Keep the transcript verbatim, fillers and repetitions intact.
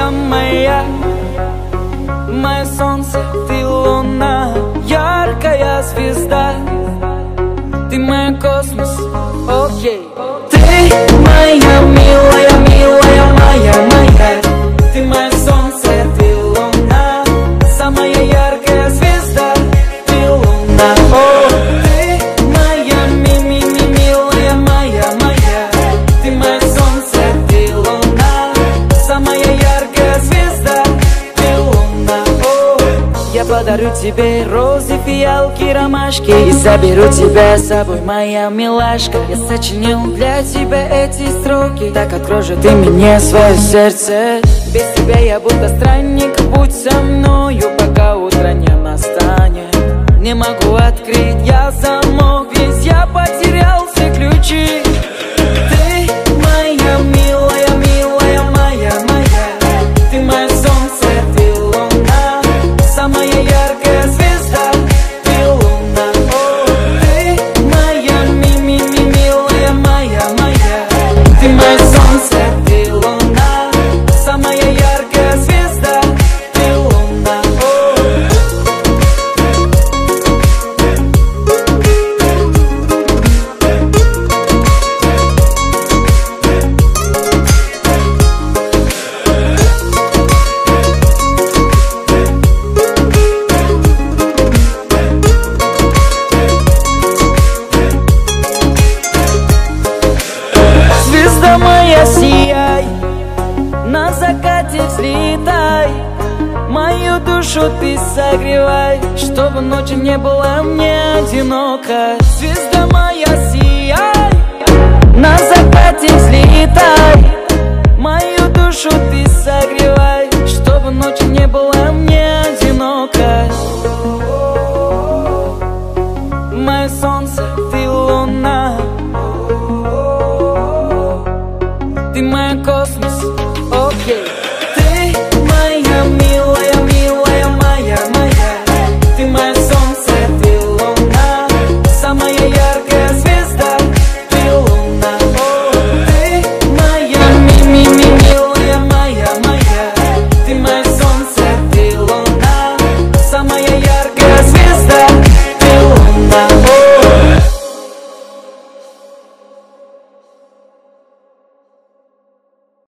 Звезда моя, мое солнце, ты луна, яркая звезда, ты мой космос, окей. Ты моя милая, милая, моя, моя, ты мое солнце, ты луна, самая яркая звезда, ты луна. О, ты моя ми, ми, ми, милая, моя, моя, ты мое солнце, ты луна, самая яркая звезда, ты луна. О, я подарю тебе розы, фиалки, ромашки и заберу тебя с собой, моя милашка. Я сочинил для тебя эти строки, так открой же ты мне свое сердце. Без тебя я будто странник, будь со мною, пока утро не настанет. Не могу открыть я замок, ведь я потерял все ключи. Ты моя милая, милая, моя, моя, ты мое солнце, ты луна, самая яркая звезда, ты луна. О, ты моя ми, ми, ми, милая, моя, моя, ты мое солнце, ты луна, самая яркая звезда, ты луна. О, звезда моя, сияй, на закате взлетай, мою душу ты согревай, чтобы ночью не было мне одиноко. Звезда моя, сияй, на закате взлетай, мою душу ты